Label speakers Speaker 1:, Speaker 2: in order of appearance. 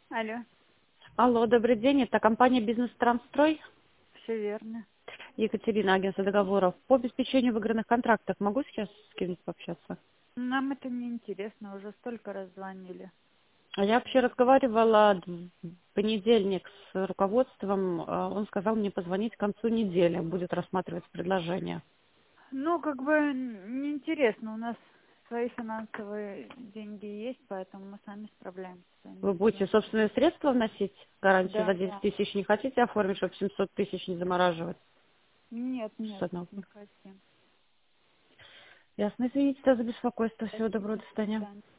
Speaker 1: Алло,
Speaker 2: Алло, добрый день. Это компания «Бизнес-Трансстрой».
Speaker 1: все верно.
Speaker 2: Екатерина, агентство договоров. По обеспечению выигранных контрактов могу сейчас с кем-нибудь пообщаться?
Speaker 1: Нам это не интересно, уже столько раз звонили.
Speaker 2: А я вообще разговаривала в понедельник с руководством. Он сказал мне позвонить к концу недели. Будет рассматривать предложение.
Speaker 1: Ну, как бы неинтересно, у нас свои финансовые деньги есть, поэтому мы сами справляемся с своими
Speaker 2: Вы будете
Speaker 1: делами.
Speaker 2: собственные средства вносить? Гарантию
Speaker 1: Да,
Speaker 2: за 10
Speaker 1: да.
Speaker 2: тысяч не хотите оформить, чтобы 700 тысяч не замораживать?
Speaker 1: Нет,
Speaker 2: С
Speaker 1: нет,
Speaker 2: одного.
Speaker 1: не хотим.
Speaker 2: Ясно. Извините за беспокойство. Всего доброго.
Speaker 1: Спасибо,
Speaker 2: До
Speaker 1: до
Speaker 2: свидания.
Speaker 1: свидания.